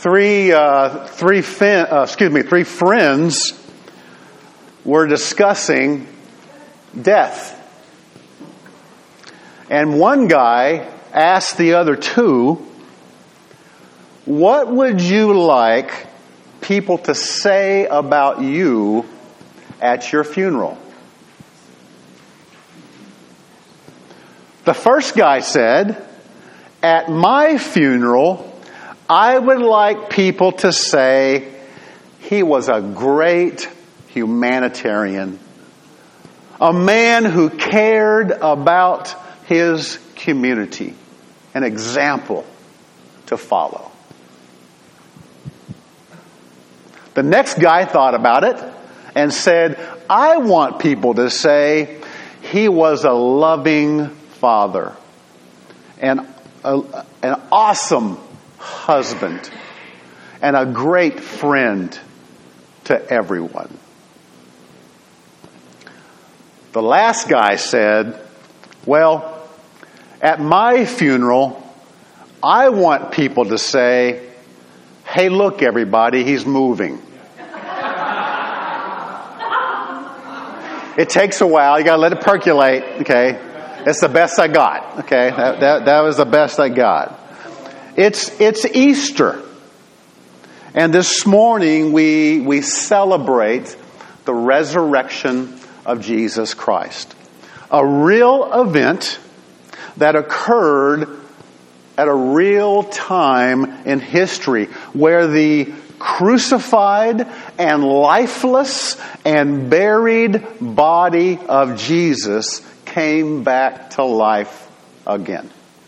three friends were discussing death. And one guy asked the other two, "What would you like people to say about you at your funeral?" The first guy said, "At my funeral, I would like people to say he was a great humanitarian, a man who cared about his community, an example to follow." The next guy thought about it and said, "I want people to say he was a loving father, and an awesome husband, and a great friend to everyone." The last guy said, "Well, at my funeral, I want people to say, hey, look, everybody, he's moving." It takes a while. You got to let it percolate. Okay, it's the best I got. Okay, that was the best I got. It's Easter, and this morning we celebrate the resurrection of Jesus Christ, a real event that occurred at a real time in history where the crucified and lifeless and buried body of Jesus came back to life again.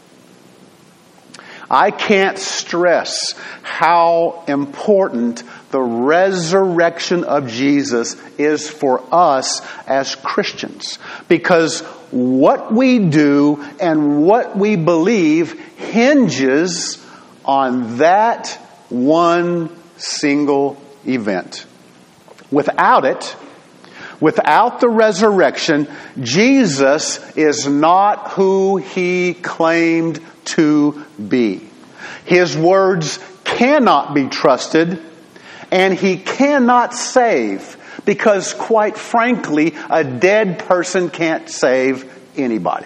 I can't stress how important the resurrection of Jesus is for us as Christians, because what we do and what we believe hinges on that one single event. Without it, without the resurrection, Jesus is not who he claimed to be. His words cannot be trusted, and he cannot save, because quite frankly, a dead person can't save anybody.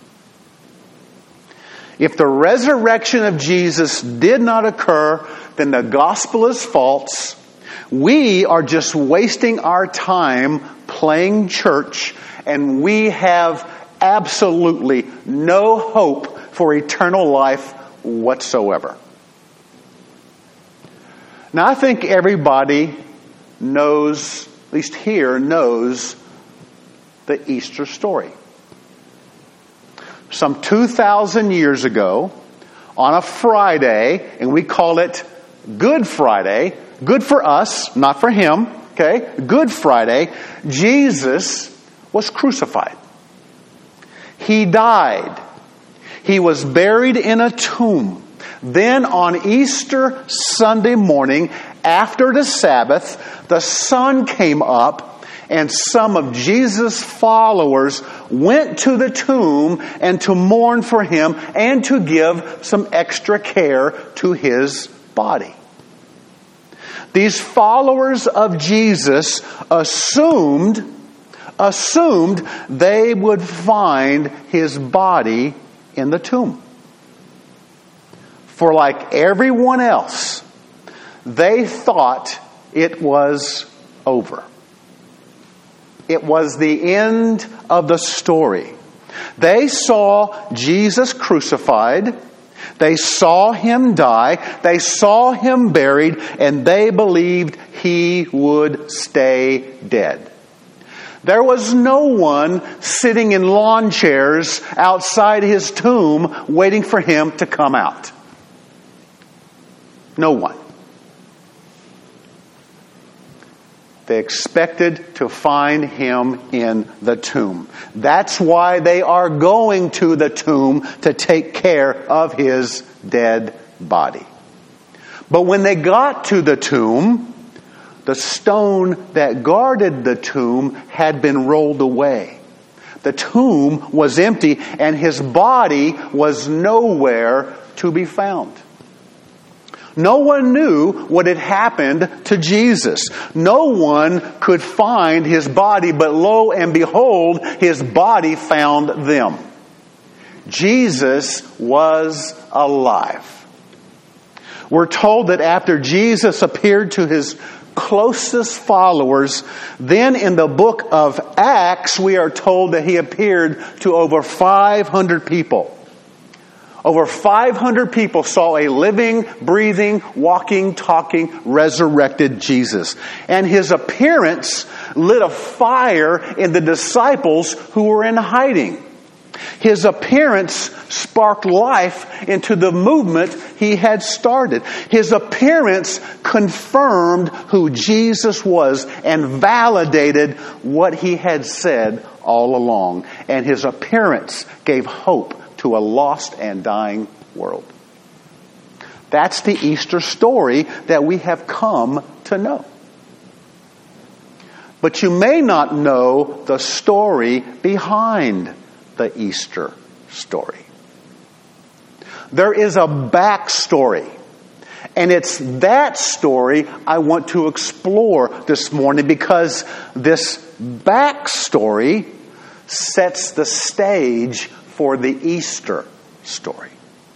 If the resurrection of Jesus did not occur, then the gospel is false. We are just wasting our time playing church, and we have absolutely no hope for eternal life whatsoever. Now, I think everybody knows, at least here, knows the Easter story. Some 2,000 years ago, on a Friday, and we call it Good Friday, good for us, not for him, okay? Good Friday, Jesus was crucified. He died. He was buried in a tomb. Then on Easter Sunday morning, after the Sabbath, the sun came up, and some of Jesus' followers went to the tomb and to mourn for him and to give some extra care to his body. These followers of Jesus assumed they would find his body in the tomb. For like everyone else, they thought it was over. It was the end of the story. They saw Jesus crucified. They saw him die. They saw him buried, and they believed he would stay dead. There was no one sitting in lawn chairs outside his tomb waiting for him to come out. No one. They expected to find him in the tomb. That's why they are going to the tomb, to take care of his dead body. But when they got to the tomb, the stone that guarded the tomb had been rolled away. The tomb was empty, and his body was nowhere to be found. No one knew what had happened to Jesus. No one could find his body, but lo and behold, his body found them. Jesus was alive. We're told that after Jesus appeared to his closest followers, then in the book of Acts, we are told that he appeared to over 500 people. Over 500 people saw a living, breathing, walking, talking, resurrected Jesus. And his appearance lit a fire in the disciples who were in hiding. His appearance sparked life into the movement he had started. His appearance confirmed who Jesus was and validated what he had said all along. And his appearance gave hope to a lost and dying world. That's the Easter story that we have come to know. But you may not know the story behind the Easter story. There is a backstory. And it's that story I want to explore this morning, because this backstory sets the stage for the Easter story.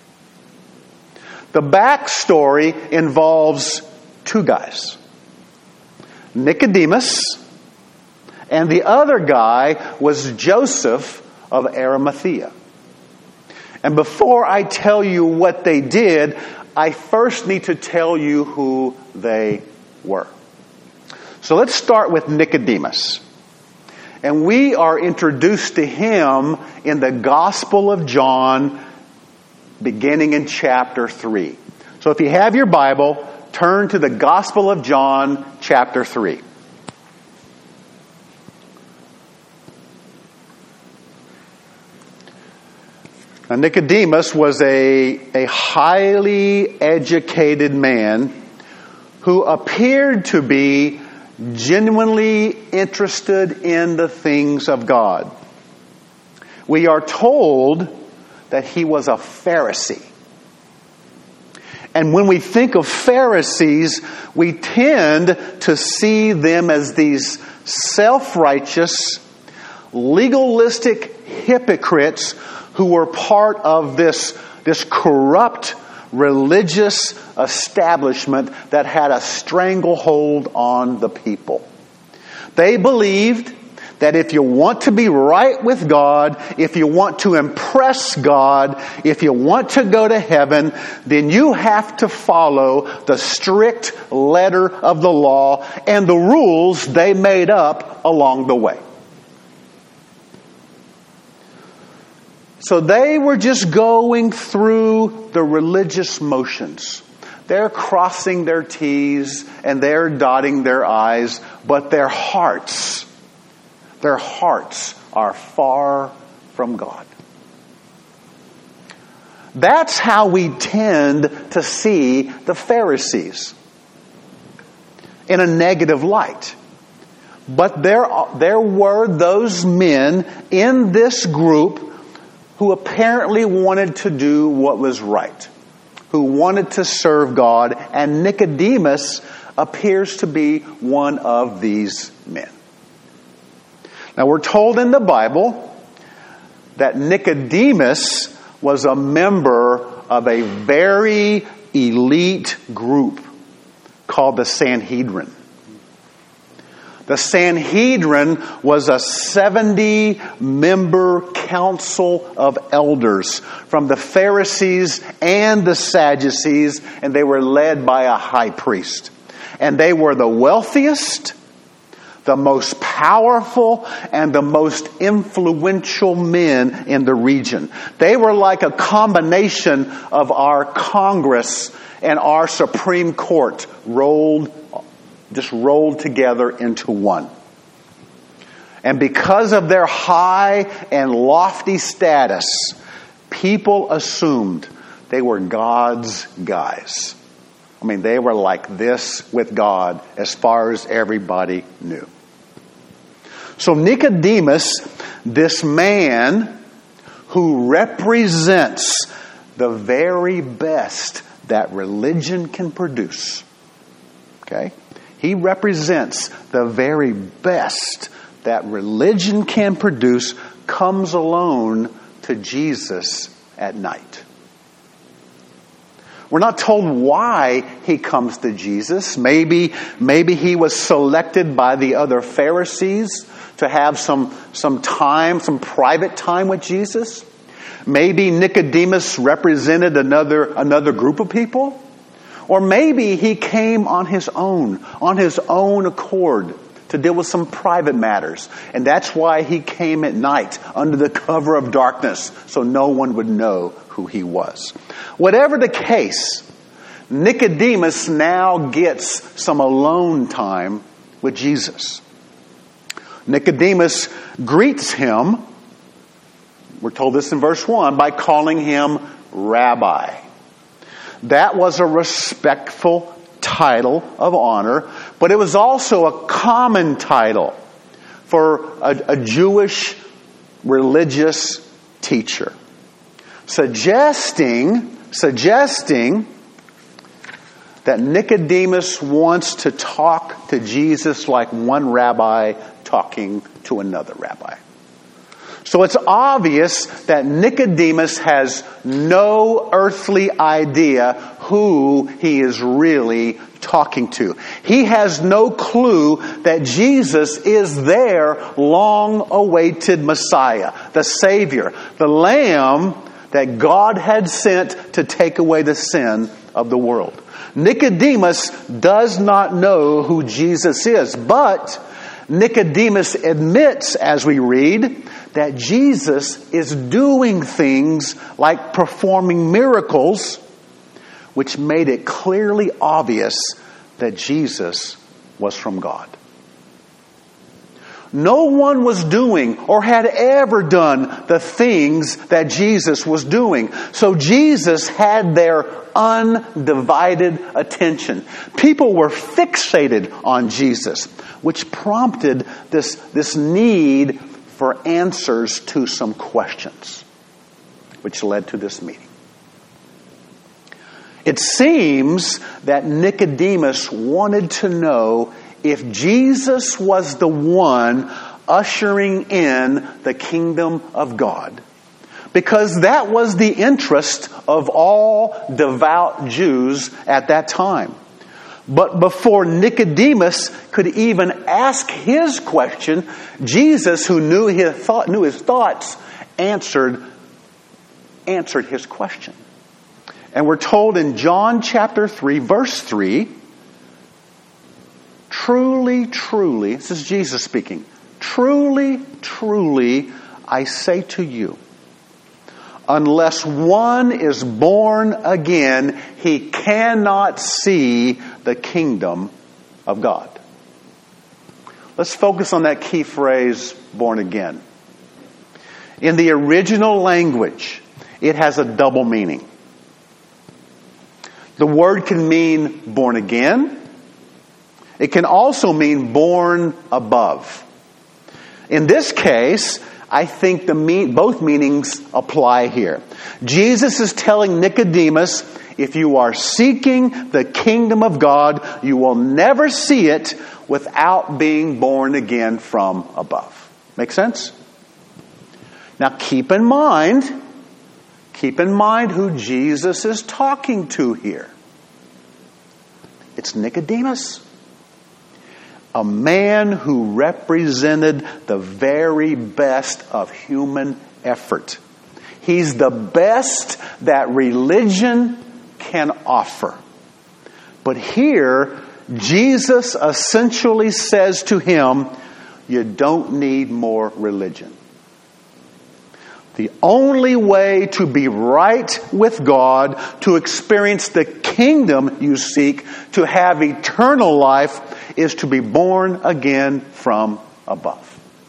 The backstory involves two guys. Nicodemus, and the other guy was Joseph of Arimathea. And before I tell you what they did, I first need to tell you who they were. So let's start with Nicodemus. And we are introduced to him in the Gospel of John, beginning in chapter 3. So if you have your Bible, turn to the Gospel of John, chapter 3. Now, Nicodemus was a highly educated man who appeared to be genuinely interested in the things of God. We are told that he was a Pharisee. And when we think of Pharisees, we tend to see them as these self-righteous, legalistic hypocrites who were part of this corrupt religious establishment that had a stranglehold on the people. They believed that if you want to be right with God, if you want to impress God, if you want to go to heaven, then you have to follow the strict letter of the law and the rules they made up along the way. So they were just going through the religious motions. They're crossing their T's and they're dotting their I's, but their hearts are far from God. That's how we tend to see the Pharisees, in a negative light. But there were those men in this group who apparently wanted to do what was right, who wanted to serve God, and Nicodemus appears to be one of these men. Now, we're told in the Bible that Nicodemus was a member of a very elite group called the Sanhedrin. The Sanhedrin was a 70-member council of elders from the Pharisees and the Sadducees, and they were led by a high priest. And they were the wealthiest, the most powerful, and the most influential men in the region. They were like a combination of our Congress and our Supreme Court rolled together into one. And because of their high and lofty status, people assumed they were God's guys. I mean, they were like this with God as far as everybody knew. So Nicodemus, this man who represents the very best that religion can produce. Okay? He represents the very best that religion can produce, comes alone to Jesus at night. We're not told why he comes to Jesus. Maybe he was selected by the other Pharisees to have some time, some private time with Jesus. Maybe Nicodemus represented another group of people. Or maybe he came on his own accord to deal with some private matters. And that's why he came at night under the cover of darkness, so no one would know who he was. Whatever the case, Nicodemus now gets some alone time with Jesus. Nicodemus greets him, we're told this in verse 1, by calling him Rabbi. That was a respectful title of honor, but it was also a common title for a Jewish religious teacher, suggesting that Nicodemus wants to talk to Jesus like one rabbi talking to another rabbi. So it's obvious that Nicodemus has no earthly idea who he is really talking to. He has no clue that Jesus is their long-awaited Messiah, the Savior, the Lamb that God had sent to take away the sin of the world. Nicodemus does not know who Jesus is, but Nicodemus admits, as we read, that Jesus is doing things like performing miracles, which made it clearly obvious that Jesus was from God. No one was doing or had ever done the things that Jesus was doing. So Jesus had their undivided attention. People were fixated on Jesus, which prompted this need for answers to some questions, which led to this meeting. It seems that Nicodemus wanted to know if Jesus was the one ushering in the kingdom of God, because that was the interest of all devout Jews at that time. But before Nicodemus could even ask his question, Jesus, who knew his thoughts, answered his question. And we're told in John chapter 3, verse 3, truly, truly, this is Jesus speaking, truly, truly, I say to you, unless one is born again, he cannot see the kingdom of God. Let's focus on that key phrase, born again. In the original language, it has a double meaning. The word can mean born again. It can also mean born above. In this case, I think both meanings apply here. Jesus is telling Nicodemus, if you are seeking the kingdom of God, you will never see it without being born again from above. Make sense? Now keep in mind who Jesus is talking to here. It's Nicodemus. A man who represented the very best of human effort. He's the best that religion can offer. But here, Jesus essentially says to him, you don't need more religion. The only way to be right with God, to experience the kingdom you seek, to have eternal life, is to be born again from above.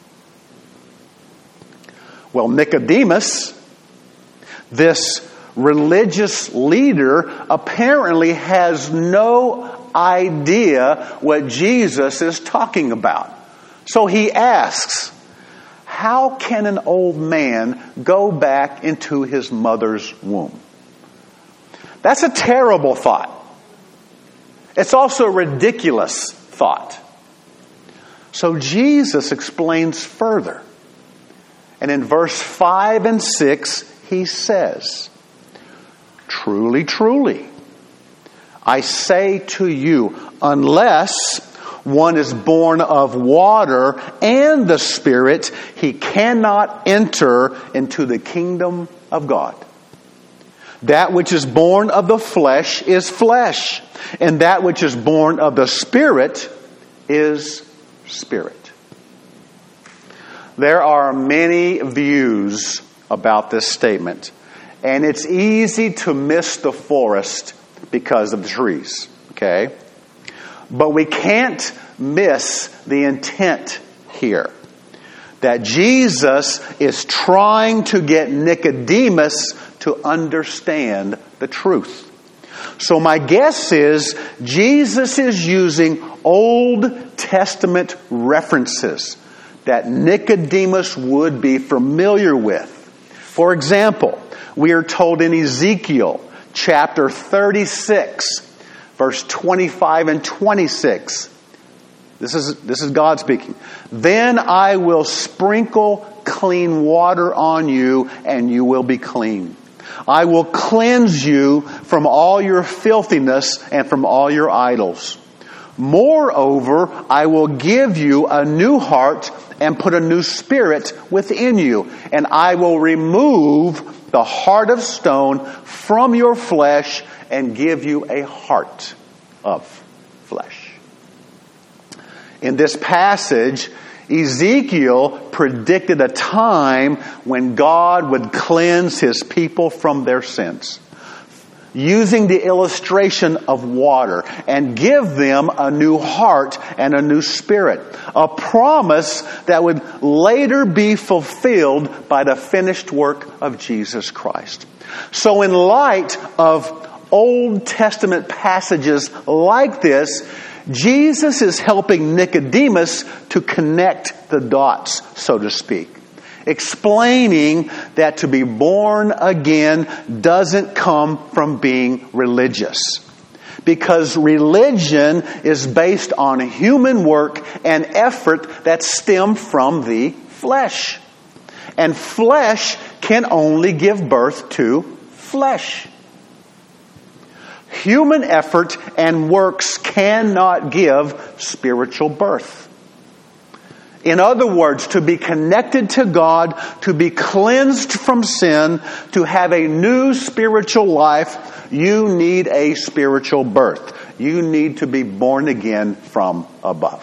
Well, Nicodemus, this religious leader, apparently has no idea what Jesus is talking about. So he asks, how can an old man go back into his mother's womb? That's a terrible thought. It's also a ridiculous thought. So Jesus explains further. And in verse 5 and 6, he says, "Truly, truly, I say to you, unless one is born of water and the Spirit, he cannot enter into the kingdom of God. That which is born of the flesh is flesh, and that which is born of the Spirit is spirit." There are many views about this statement, and it's easy to miss the forest because of the trees, okay? But we can't miss the intent here. That Jesus is trying to get Nicodemus to understand the truth. So my guess is Jesus is using Old Testament references that Nicodemus would be familiar with. For example, we are told in Ezekiel chapter 36, verse 25 and 26. This is God speaking. "Then I will sprinkle clean water on you, and you will be clean. I will cleanse you from all your filthiness and from all your idols. Moreover, I will give you a new heart and put a new spirit within you. And I will remove the heart of stone from your flesh and give you a heart of flesh." In this passage, Ezekiel predicted a time when God would cleanse His people from their sins, using the illustration of water, and give them a new heart and a new spirit. A promise that would later be fulfilled by the finished work of Jesus Christ. So in light of Old Testament passages like this, Jesus is helping Nicodemus to connect the dots, so to speak, explaining that to be born again doesn't come from being religious. Because religion is based on human work and effort that stem from the flesh. And flesh can only give birth to flesh. Human effort and works cannot give spiritual birth. In other words, to be connected to God, to be cleansed from sin, to have a new spiritual life, you need a spiritual birth. You need to be born again from above.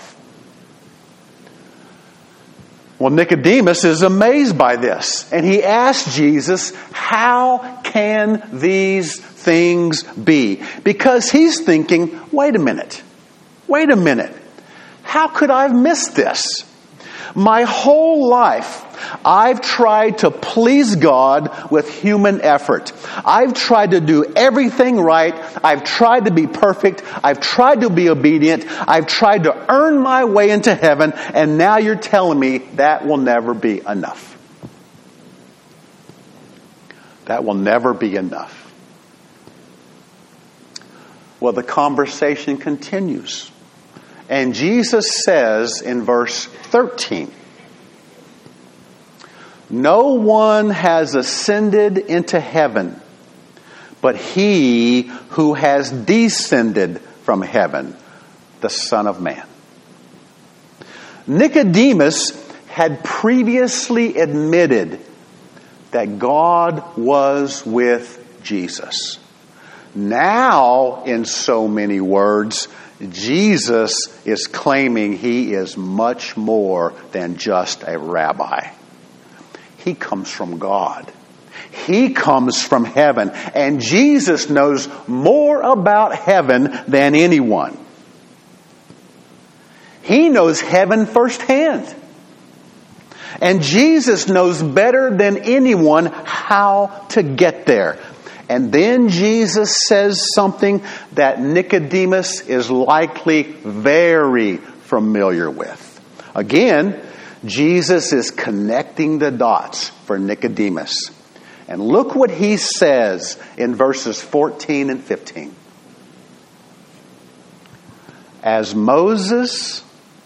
Well, Nicodemus is amazed by this, and he asks Jesus, "How can these things be?" Because he's thinking, wait a minute. How could I have missed this? My whole life, I've tried to please God with human effort. I've tried to do everything right. I've tried to be perfect. I've tried to be obedient. I've tried to earn my way into heaven. And now you're telling me that will never be enough. That will never be enough. Well, the conversation continues. And Jesus says in verse 13, "No one has ascended into heaven, but He who has descended from heaven, the Son of Man." Nicodemus had previously admitted that God was with Jesus. Now, in so many words, Jesus is claiming He is much more than just a rabbi. He comes from God. He comes from heaven. And Jesus knows more about heaven than anyone. He knows heaven firsthand. And Jesus knows better than anyone how to get there. And then Jesus says something that Nicodemus is likely very familiar with. Again, Jesus is connecting the dots for Nicodemus. And look what he says in verses 14 and 15. As Moses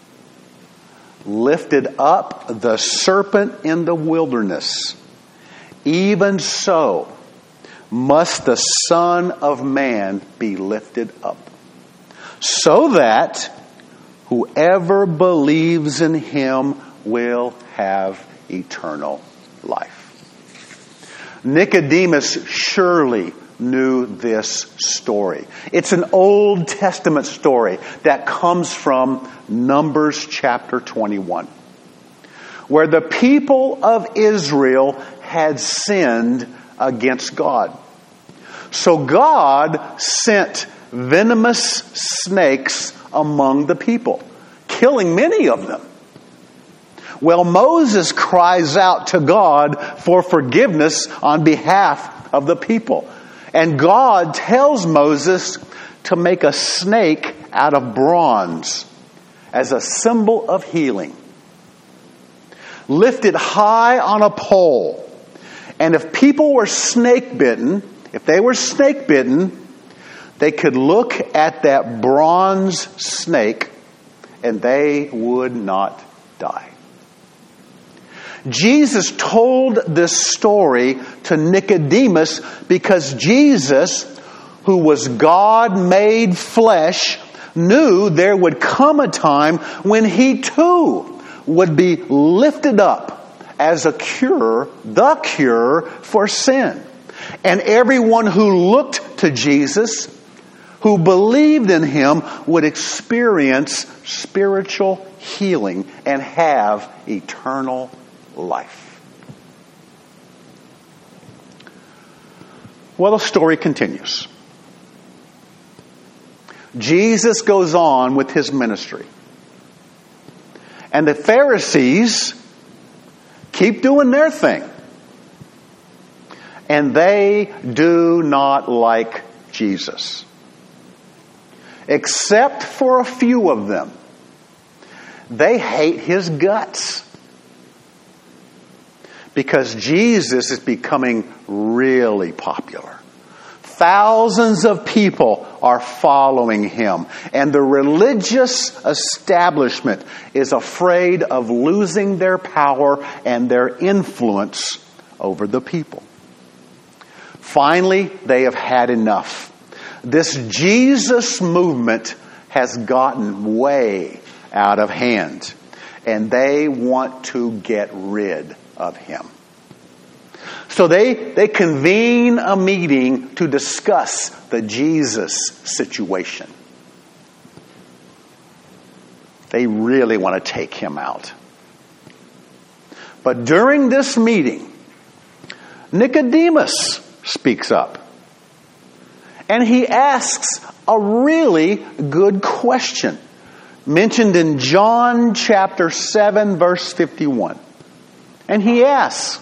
lifted up the serpent in the wilderness, even so must the Son of Man be lifted up, so that whoever believes in him will have eternal life. Nicodemus surely knew this story. It's an Old Testament story that comes from Numbers chapter 21, where the people of Israel had sinned against God. So God sent venomous snakes among the people, killing many of them. Well, Moses cries out to God for forgiveness on behalf of the people. And God tells Moses to make a snake out of bronze as a symbol of healing. Lift it high on a pole. And if people were snake bitten, they could look at that bronze snake and they would not die. Jesus told this story to Nicodemus because Jesus, who was God made flesh, knew there would come a time when he too would be lifted up as the cure for sin. And everyone who looked to Jesus, who believed in him, would experience spiritual healing and have eternal life. Well, the story continues. Jesus goes on with his ministry. And the Pharisees keep doing their thing. And they do not like Jesus. Except for a few of them. They hate his guts. Because Jesus is becoming really popular. Thousands of people are following him. And the religious establishment is afraid of losing their power and their influence over the people. Finally, they have had enough. This Jesus movement has gotten way out of hand. And they want to get rid of him. So they convene a meeting to discuss the Jesus situation. They really want to take him out. But during this meeting, Nicodemus speaks up. And he asks a really good question, mentioned in John chapter 7, verse 51. And he asks,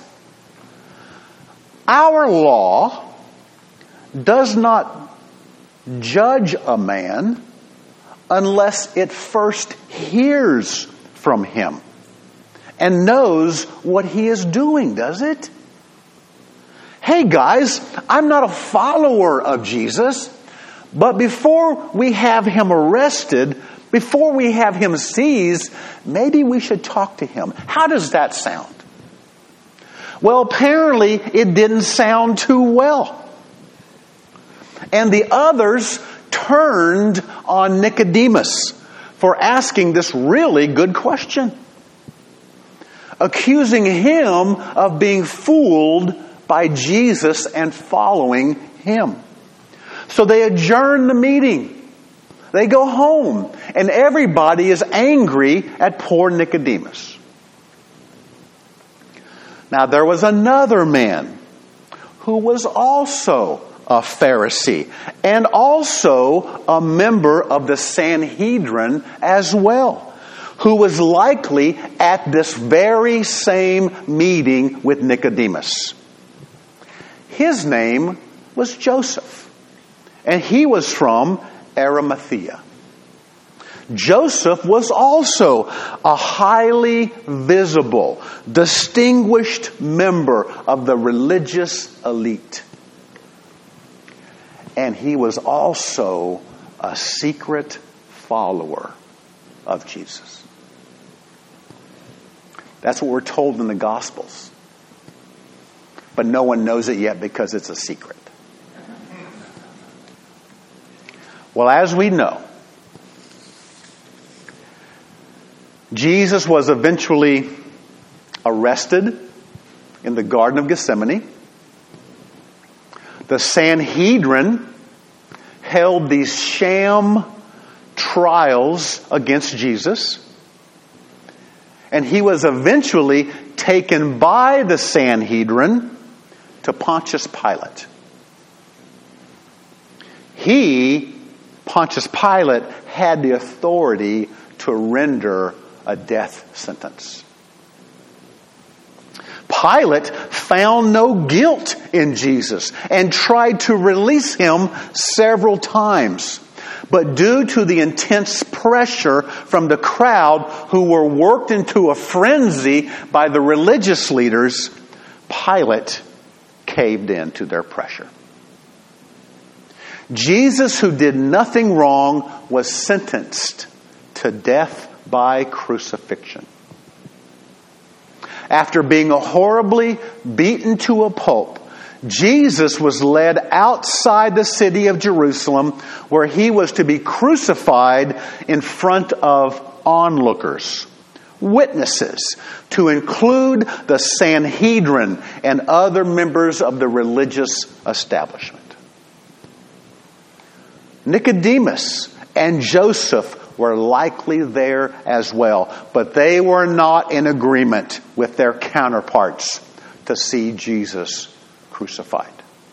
our law does not judge a man unless it first hears from him and knows what he is doing, does it? Hey guys, I'm not a follower of Jesus, but before we have him arrested, before we have him seized, maybe we should talk to him. How does that sound? Well, apparently it didn't sound too well. And the others turned on Nicodemus for asking this really good question, accusing him of being fooled by Jesus and following him. So they adjourn the meeting. They go home, and everybody is angry at poor Nicodemus. Now there was another man who was also a Pharisee and also a member of the Sanhedrin as well, who was likely at this very same meeting with Nicodemus. His name was Joseph, and he was from Arimathea. Joseph was also a highly visible, distinguished member of the religious elite. And he was also a secret follower of Jesus. That's what we're told in the Gospels. But no one knows it yet because it's a secret. Well, as we know, Jesus was eventually arrested in the Garden of Gethsemane. The Sanhedrin held these sham trials against Jesus. And he was eventually taken by the Sanhedrin to Pontius Pilate. Pontius Pilate, had the authority to render a death sentence. Pilate found no guilt in Jesus and tried to release him several times. But due to the intense pressure from the crowd who were worked into a frenzy by the religious leaders, Pilate caved in to their pressure. Jesus, who did nothing wrong, was sentenced to death by crucifixion. After being horribly beaten to a pulp, Jesus was led outside the city of Jerusalem, where he was to be crucified in front of onlookers, witnesses, to include the Sanhedrin and other members of the religious establishment. Nicodemus and Joseph were likely there as well, but they were not in agreement with their counterparts to see Jesus crucified.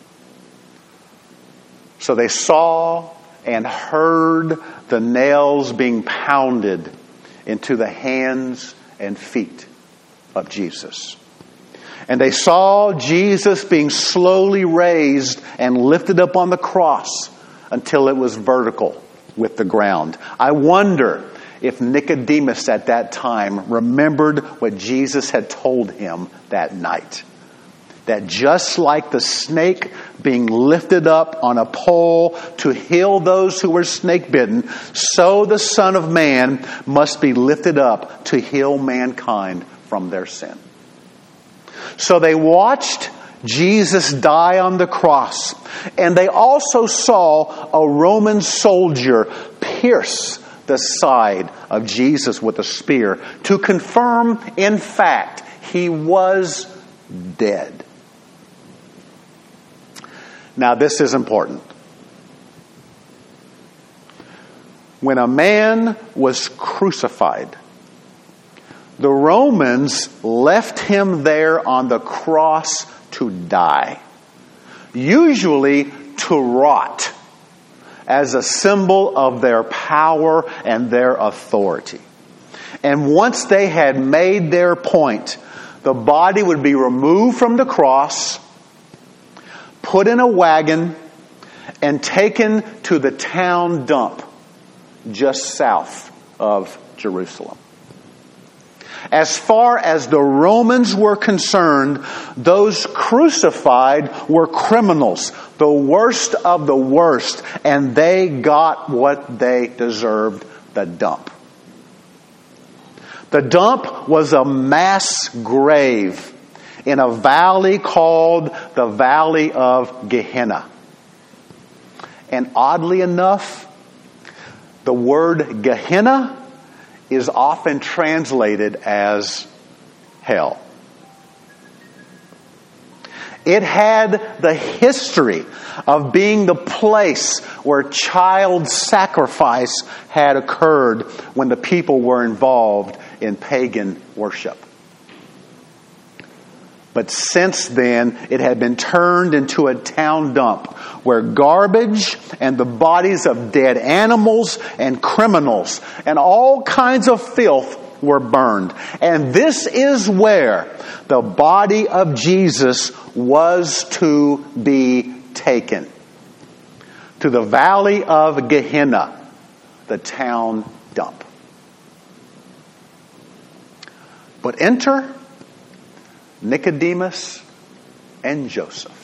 So they saw and heard the nails being pounded into the hands and feet of Jesus. And they saw Jesus being slowly raised and lifted up on the cross until it was vertical with the ground. I wonder if Nicodemus at that time remembered what Jesus had told him that night. That just like the snake being lifted up on a pole to heal those who were snake bitten, so the Son of Man must be lifted up to heal mankind from their sin. So they watched Jesus die on the cross, and they also saw a Roman soldier pierce the side of Jesus with a spear to confirm, in fact, he was dead. Now, this is important. When a man was crucified, the Romans left him there on the cross to die, usually to rot, as a symbol of their power and their authority. And once they had made their point, the body would be removed from the cross, put in a wagon, and taken to the town dump just south of Jerusalem. As far as the Romans were concerned, those crucified were criminals, the worst of the worst, and they got what they deserved, the dump. The dump was a mass grave in a valley called the Valley of Gehenna. And oddly enough, the word Gehenna is often translated as hell. It had the history of being the place where child sacrifice had occurred when the people were involved in pagan worship. But since then, it had been turned into a town dump where garbage and the bodies of dead animals and criminals and all kinds of filth were burned. And this is where the body of Jesus was to be taken. To the Valley of Gehenna, the town dump. But enter Nicodemus and Joseph.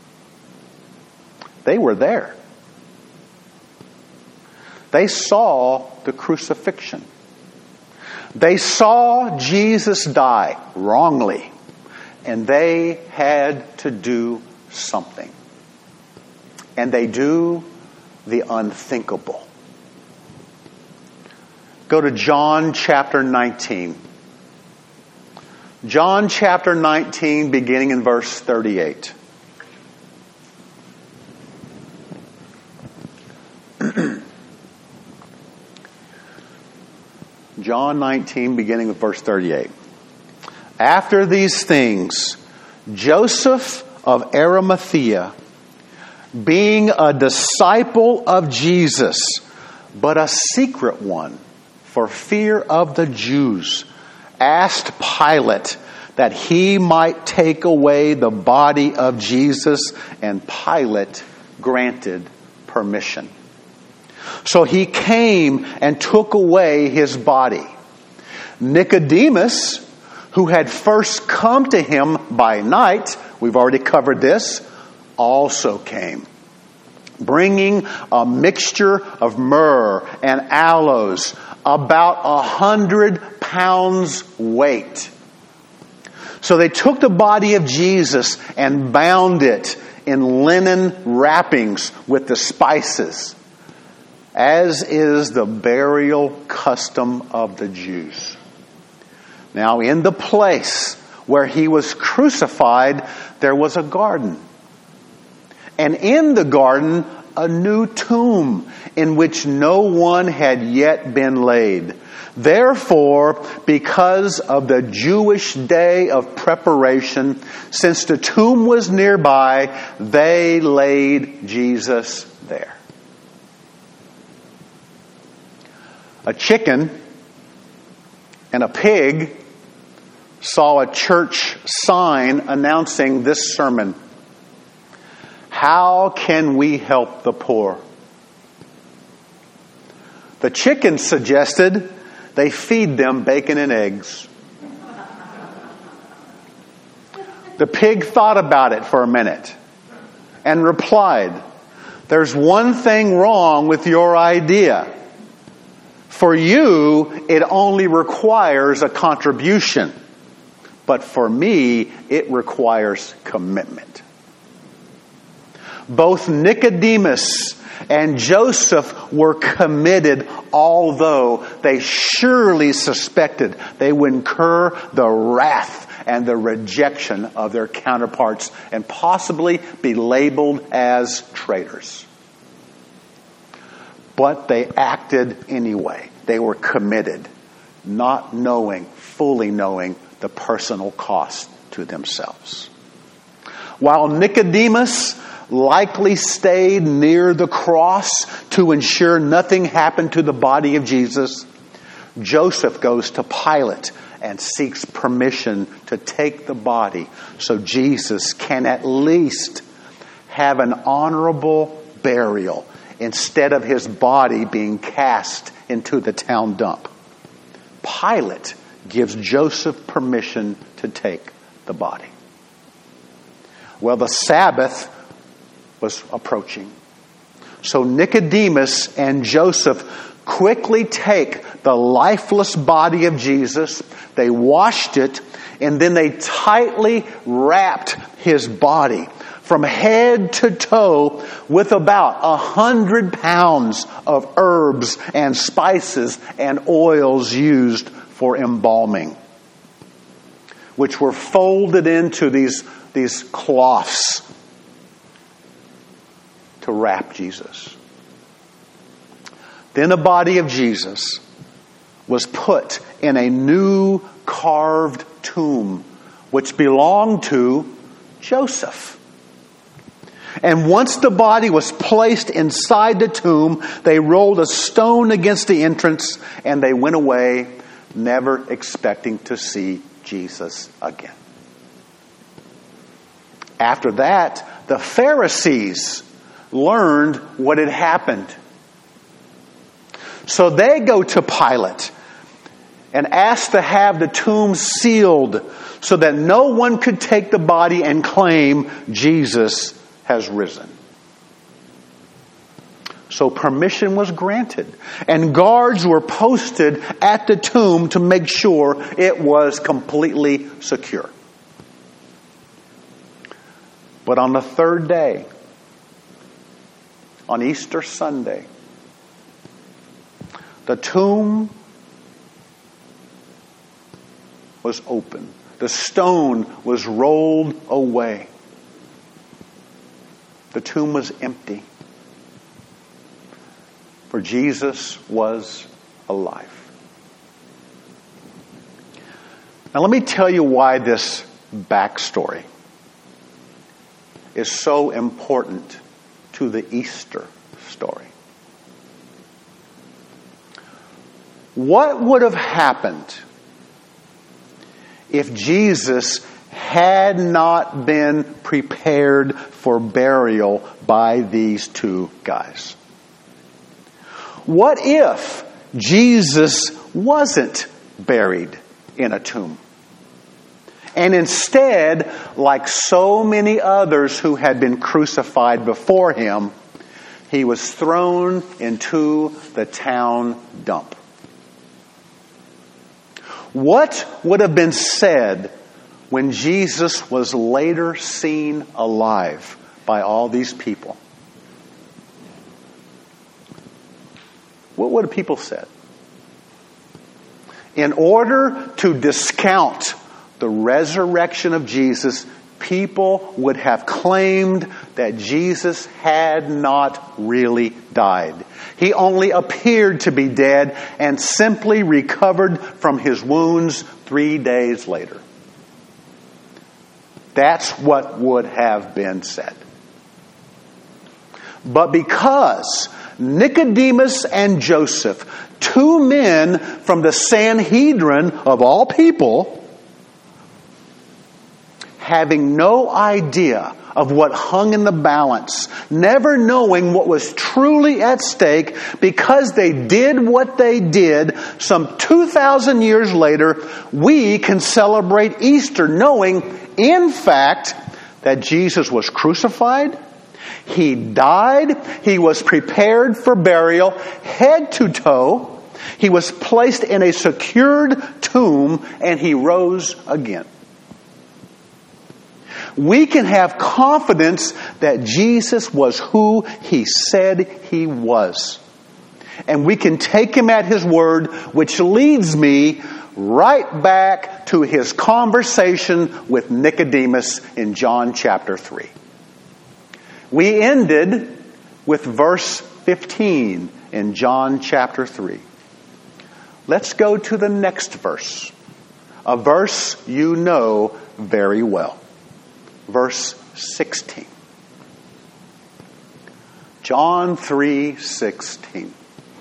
They were there. They saw the crucifixion. They saw Jesus die wrongly, and they had to do something. And they do the unthinkable. Go to John chapter 19. John chapter 19, beginning in verse 38. John 19, beginning with verse 38. After these things, Joseph of Arimathea, being a disciple of Jesus, but a secret one, for fear of the Jews, asked Pilate that he might take away the body of Jesus, and Pilate granted permission. So he came and took away his body. Nicodemus, who had first come to him by night, we've already covered this, also came, bringing a mixture of myrrh and aloes, about 100 pounds weight. So they took the body of Jesus and bound it in linen wrappings with the spices, as is the burial custom of the Jews. Now, in the place where he was crucified, there was a garden. And in the garden, a new tomb in which no one had yet been laid. Therefore, because of the Jewish day of preparation, since the tomb was nearby, they laid Jesus there. A chicken and a pig saw a church sign announcing this sermon: how can we help the poor? The chicken suggested they feed them bacon and eggs. The pig thought about it for a minute and replied, "There's one thing wrong with your idea. For you, it only requires a contribution. But for me, it requires commitment." Both Nicodemus and Joseph were committed, although they surely suspected they would incur the wrath and the rejection of their counterparts and possibly be labeled as traitors. But they acted anyway. They were committed, not knowing, fully knowing the personal cost to themselves. While Nicodemus likely stayed near the cross to ensure nothing happened to the body of Jesus, Joseph goes to Pilate and seeks permission to take the body so Jesus can at least have an honorable burial instead of his body being cast into the town dump. Pilate gives Joseph permission to take the body. Well, the Sabbath was approaching. So Nicodemus and Joseph quickly take the lifeless body of Jesus, they washed it, and then they tightly wrapped his body from head to toe with about 100 pounds of herbs and spices and oils used for embalming, which were folded into these cloths to wrap Jesus. Then the body of Jesus was put in a new carved tomb, which belonged to Joseph. And once the body was placed inside the tomb, they rolled a stone against the entrance and they went away, never expecting to see Jesus again. After that, the Pharisees learned what had happened. So they go to Pilate and ask to have the tomb sealed so that no one could take the body and claim Jesus has risen. So permission was granted, and guards were posted at the tomb to make sure it was completely secure. But on the third day, on Easter Sunday, the tomb was open. The stone was rolled away. The tomb was empty. For Jesus was alive. Now let me tell you why this backstory is so important to the Easter story. What would have happened if Jesus had not been prepared for burial by these two guys? What if Jesus wasn't buried in a tomb? And instead, like so many others who had been crucified before him, he was thrown into the town dump. What would have been said when Jesus was later seen alive by all these people? What would have people said? In order to discount the resurrection of Jesus, people would have claimed that Jesus had not really died. He only appeared to be dead and simply recovered from his wounds 3 days later. That's what would have been said. But because Nicodemus and Joseph, two men from the Sanhedrin of all people, having no idea of what hung in the balance, never knowing what was truly at stake, because they did what they did some 2,000 years later, we can celebrate Easter knowing, in fact, that Jesus was crucified, He died, He was prepared for burial, head to toe, He was placed in a secured tomb, and He rose again. We can have confidence that Jesus was who He said He was. And we can take Him at His word, which leads me right back to His conversation with Nicodemus in John chapter 3. We ended with verse 15 in John chapter 3. Let's go to the next verse. A verse you know very well. Verse 16. John 3:16.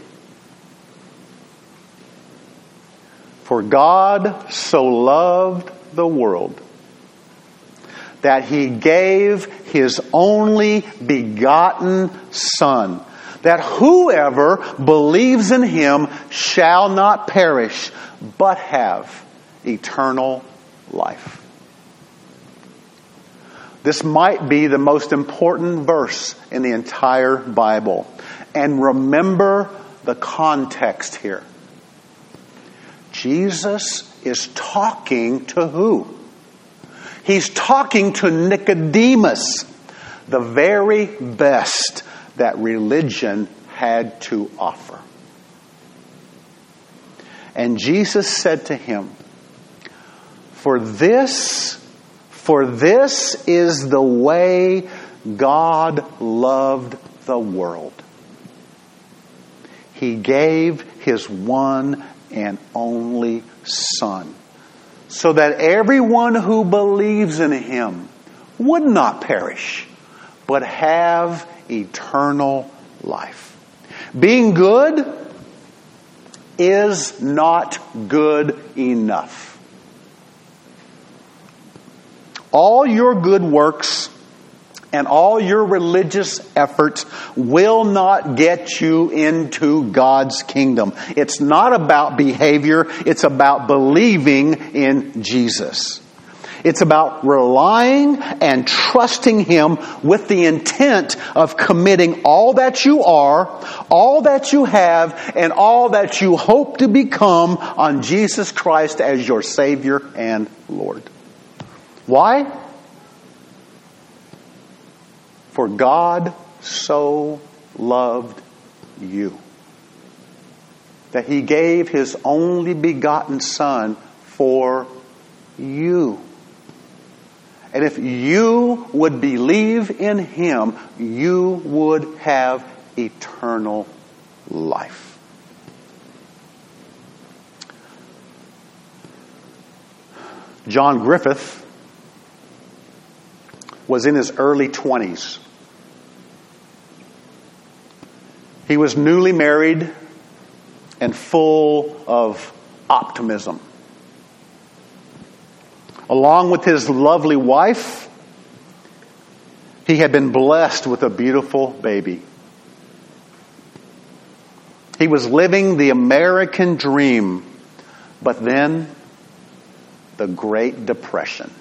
For God so loved the world that He gave His only begotten Son, that whoever believes in Him shall not perish, but have eternal life. This might be the most important verse in the entire Bible. And remember the context here. Jesus is talking to who? He's talking to Nicodemus, the very best that religion had to offer. And Jesus said to him, For this is the way God loved the world. He gave His one and only Son, so that everyone who believes in Him would not perish, but have eternal life. Being good is not good enough. All your good works and all your religious efforts will not get you into God's kingdom. It's not about behavior. It's about believing in Jesus. It's about relying and trusting Him with the intent of committing all that you are, all that you have, and all that you hope to become on Jesus Christ as your Savior and Lord. Why? For God so loved you that He gave His only begotten Son for you. And if you would believe in Him, you would have eternal life. John Griffith was in his early 20s. He was newly married and full of optimism. Along with his lovely wife, he had been blessed with a beautiful baby. He was living the American dream, but then the Great Depression,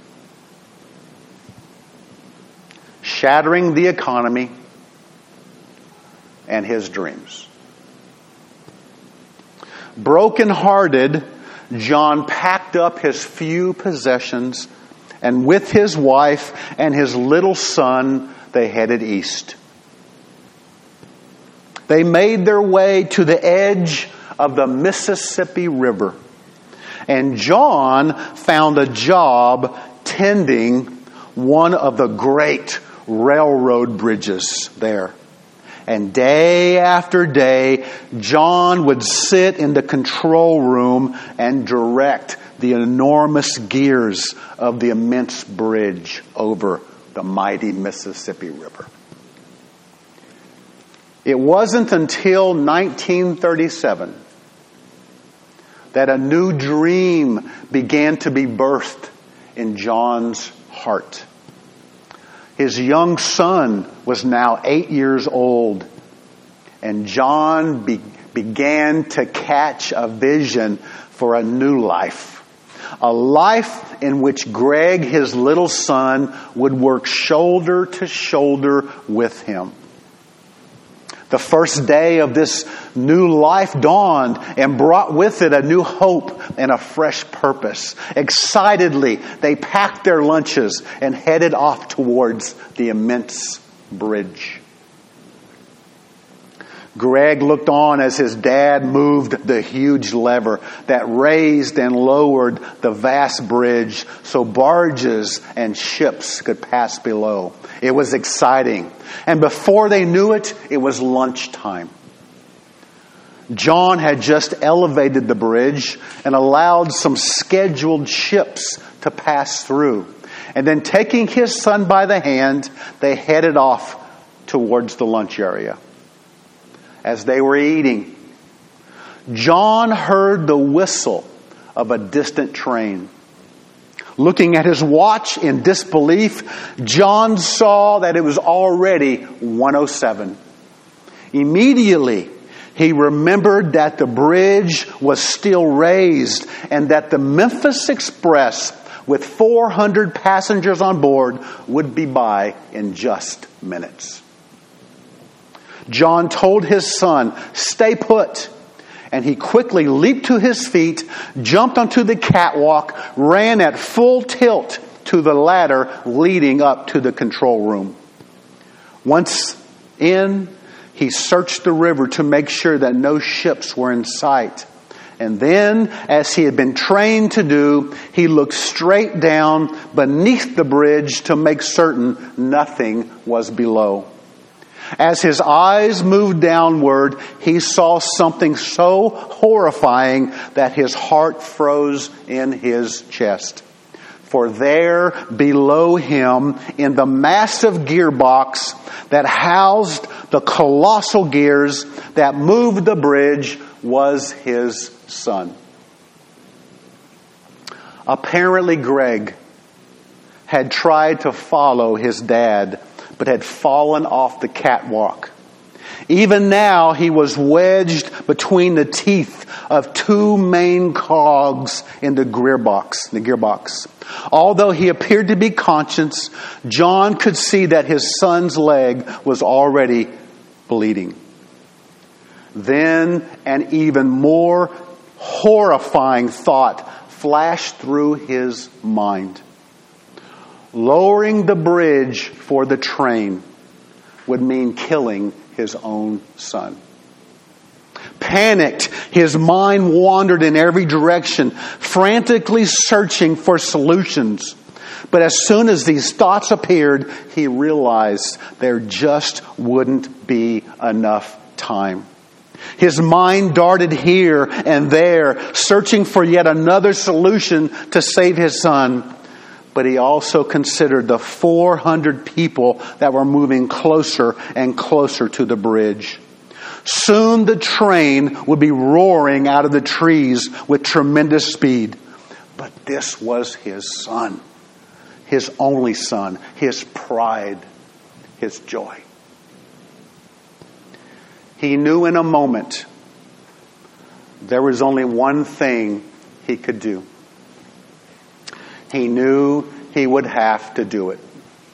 shattering the economy and his dreams. Broken-hearted, John packed up his few possessions, and with his wife and his little son, they headed east. They made their way to the edge of the Mississippi River, and John found a job tending one of the great railroad bridges there. And day after day, John would sit in the control room and direct the enormous gears of the immense bridge over the mighty Mississippi River. It wasn't until 1937 that a new dream began to be birthed in John's heart. His young son was now 8 years old, and John began to catch a vision for a new life. A life in which Greg, his little son, would work shoulder to shoulder with him. The first day of this new life dawned and brought with it a new hope and a fresh purpose. Excitedly, they packed their lunches and headed off towards the immense bridge. Greg looked on as his dad moved the huge lever that raised and lowered the vast bridge so barges and ships could pass below. It was exciting. And before they knew it, it was lunchtime. John had just elevated the bridge and allowed some scheduled ships to pass through. And then taking his son by the hand, they headed off towards the lunch area. As they were eating, John heard the whistle of a distant train. Looking at his watch in disbelief, John saw that it was already 1:07. Immediately, he remembered that the bridge was still raised and that the Memphis Express, with 400 passengers on board, would be by in just minutes. John told his son, "Stay put." And he quickly leaped to his feet, jumped onto the catwalk, ran at full tilt to the ladder leading up to the control room. Once in, he searched the river to make sure that no ships were in sight. And then, as he had been trained to do, he looked straight down beneath the bridge to make certain nothing was below. As his eyes moved downward, he saw something so horrifying that his heart froze in his chest. For there, below him, in the massive gearbox that housed the colossal gears that moved the bridge, was his son. Apparently, Greg had tried to follow his dad, but had fallen off the catwalk. Even now, he was wedged between the teeth of two main cogs in the gearbox. Although he appeared to be conscious, John could see that his son's leg was already bleeding. Then an even more horrifying thought flashed through his mind. Lowering the bridge for the train would mean killing his own son. Panicked, his mind wandered in every direction, frantically searching for solutions. But as soon as these thoughts appeared, he realized there just wouldn't be enough time. His mind darted here and there, searching for yet another solution to save his son. But he also considered the 400 people that were moving closer and closer to the bridge. Soon the train would be roaring out of the trees with tremendous speed. But this was his son, his only son, his pride, his joy. He knew in a moment there was only one thing he could do. He knew he would have to do it.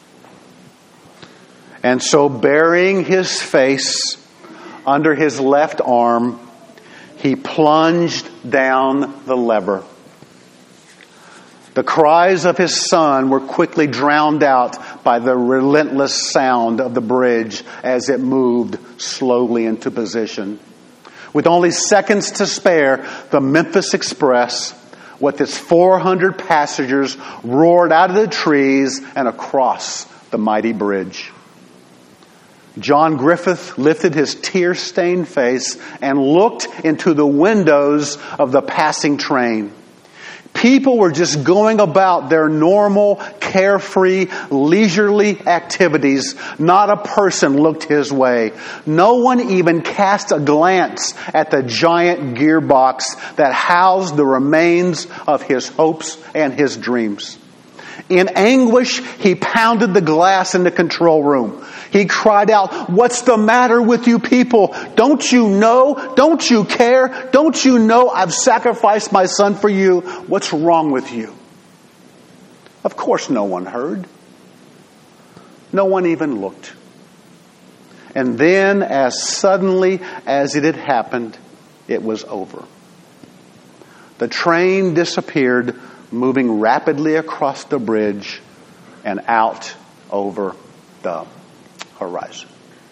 And so, burying his face under his left arm, he plunged down the lever. The cries of his son were quickly drowned out by the relentless sound of the bridge as it moved slowly into position. With only seconds to spare, the Memphis Express, with its 400 passengers, roared out of the trees and across the mighty bridge. John Griffith lifted his tear-stained face and looked into the windows of the passing train. People were just going about their normal, carefree, leisurely activities. Not a person looked his way. No one even cast a glance at the giant gearbox that housed the remains of his hopes and his dreams. In anguish, he pounded the glass in the control room. He cried out, "What's the matter with you people? Don't you know? Don't you care? Don't you know I've sacrificed my son for you? What's wrong with you?" Of course no one heard. No one even looked. And then, as suddenly as it had happened, it was over. The train disappeared, moving rapidly across the bridge and out over the horizon.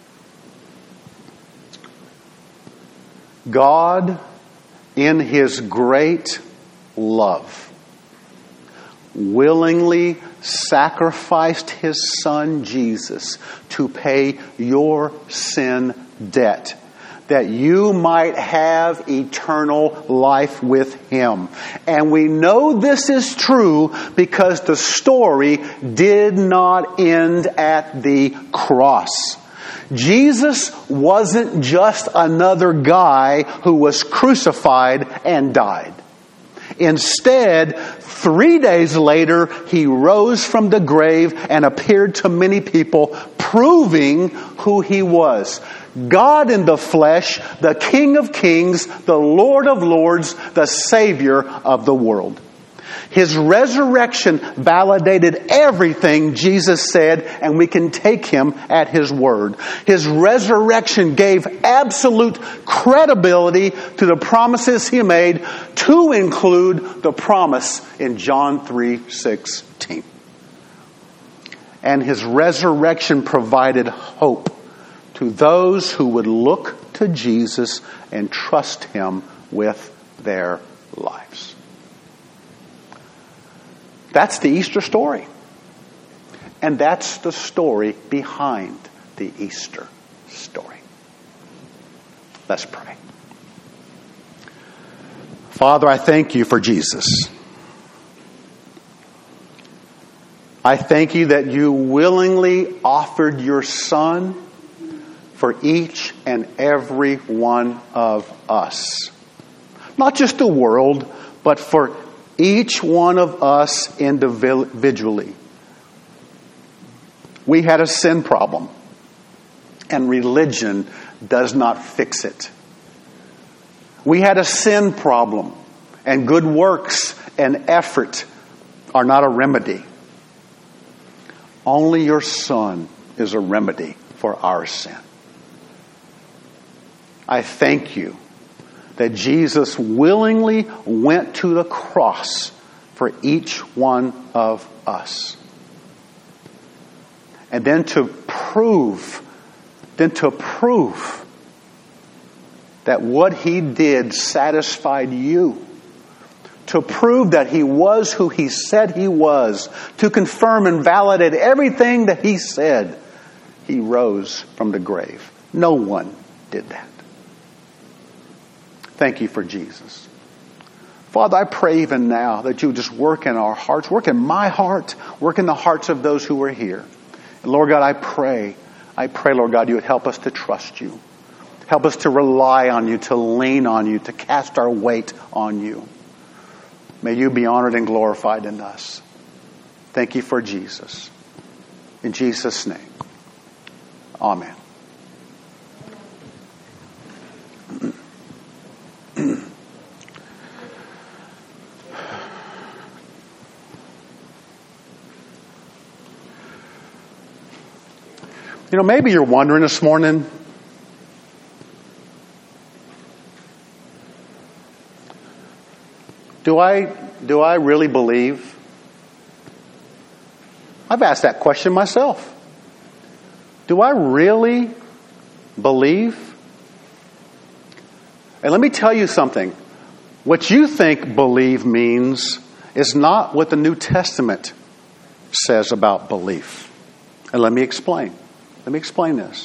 God, in His great love, willingly sacrificed His Son Jesus to pay your sin debt, that you might have eternal life with Him. And we know this is true because the story did not end at the cross. Jesus wasn't just another guy who was crucified and died. Instead, 3 days later, He rose from the grave and appeared to many people, proving who He was. God in the flesh, the King of Kings, the Lord of Lords, the Savior of the world. His resurrection validated everything Jesus said, and we can take Him at His word. His resurrection gave absolute credibility to the promises He made, to include the promise in John 3:16. And His resurrection provided hope to those who would look to Jesus and trust Him with their lives. That's the Easter story. And that's the story behind the Easter story. Let's pray. Father, I thank You for Jesus. I thank You that You willingly offered Your Son for each and every one of us. Not just the world, but for each one of us individually. We had a sin problem. And religion does not fix it. We had a sin problem. And good works and effort are not a remedy. Only your Son is a remedy for our sin. I thank you that Jesus willingly went to the cross for each one of us. And then to prove that what he did satisfied you. To prove that he was who he said he was. To confirm and validate everything that he said. He rose from the grave. No one did that. Thank you for Jesus. Father, I pray even now that you would just work in our hearts, work in my heart, work in the hearts of those who are here. And Lord God, I pray, Lord God, you would help us to trust you. Help us to rely on you, to lean on you, to cast our weight on you. May you be honored and glorified in us. Thank you for Jesus. In Jesus' name, amen. You know, maybe you're wondering this morning, do I really believe? I've asked that question myself. Do I really believe? And let me tell you something. What you think believe means is not what the New Testament says about belief. And let me explain. Let me explain this.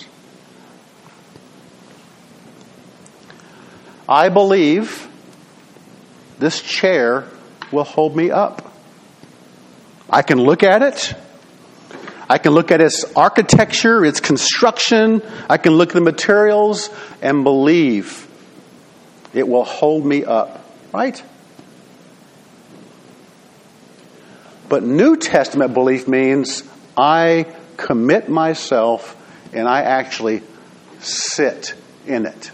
I believe this chair will hold me up. I can look at it. I can look at its architecture, its construction. I can look at the materials and believe it will hold me up. Right? But New Testament belief means I commit myself and I actually sit in it.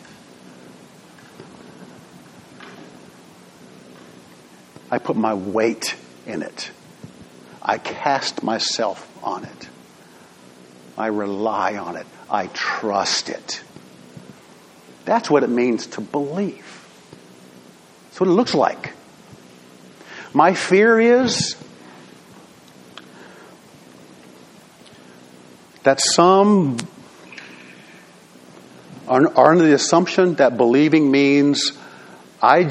I put my weight in it. I cast myself on it. I rely on it. I trust it. That's what it means to believe. That's what it looks like. My fear is that some are under the assumption that believing means I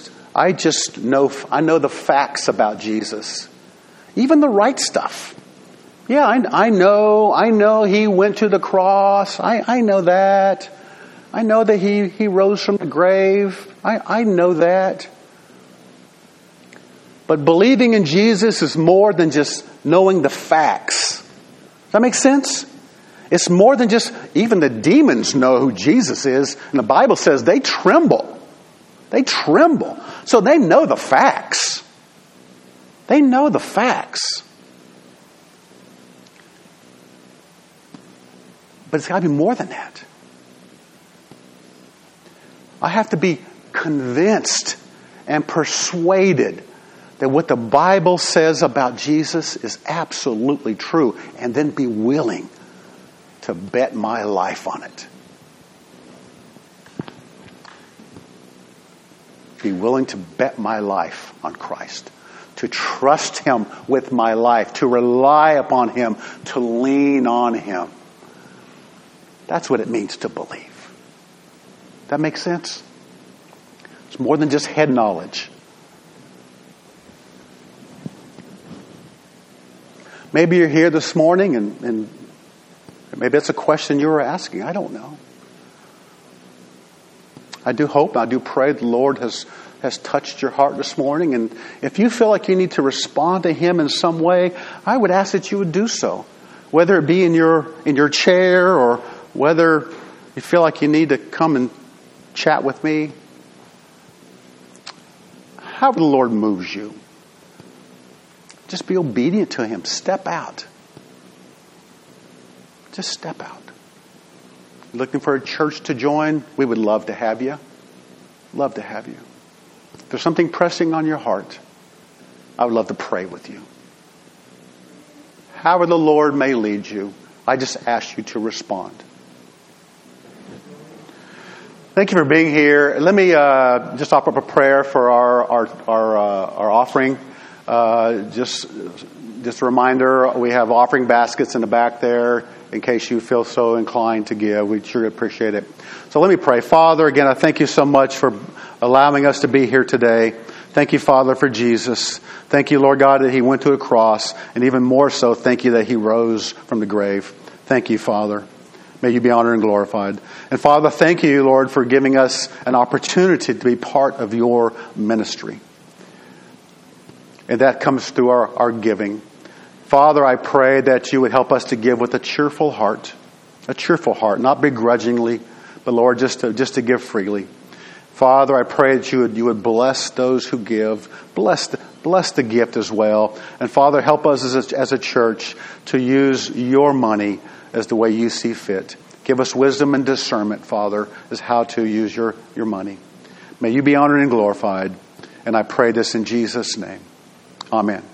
know the facts about Jesus. Even the right stuff. Yeah, I know he went to the cross. I know that. I know that he rose from the grave. I know that. But believing in Jesus is more than just knowing the facts. Does that make sense? It's more than just, even the demons know who Jesus is. And the Bible says they tremble. They tremble. So they know the facts. They know the facts. But it's got to be more than that. I have to be convinced and persuaded that what the Bible says about Jesus is absolutely true, and then be willing to bet my life on it. Be willing to bet my life on Christ. To trust Him with my life. To rely upon Him. To lean on Him. That's what it means to believe. That makes sense? It's more than just head knowledge. Maybe you're here this morning and maybe it's a question you were asking. I don't know. I do hope, I do pray the Lord has touched your heart this morning. And if you feel like you need to respond to Him in some way, I would ask that you would do so. Whether it be in your chair or whether you feel like you need to come and chat with me. However the Lord moves you. Just be obedient to Him. Step out. Just step out. Looking for a church to join? We would love to have you. Love to have you. If there's something pressing on your heart, I would love to pray with you. However the Lord may lead you, I just ask you to respond. Thank you for being here. Let me just offer up a prayer for our offering. Just a reminder, we have offering baskets in the back there in case you feel so inclined to give. We'd sure appreciate it. So let me pray. Father, again, I thank you so much for allowing us to be here today. Thank you, Father, for Jesus. Thank you, Lord God, that He went to a cross. And even more so, thank you that He rose from the grave. Thank you, Father. May you be honored and glorified. And Father, thank you, Lord, for giving us an opportunity to be part of your ministry. And that comes through our giving. Father, I pray that you would help us to give with a cheerful heart, not begrudgingly, but Lord, just to give freely. Father, I pray that you would bless those who give, bless the gift as well. And Father, help us as a church to use your money as the way you see fit. Give us wisdom and discernment, Father, as how to use your money. May you be honored and glorified. And I pray this in Jesus' name. Amen.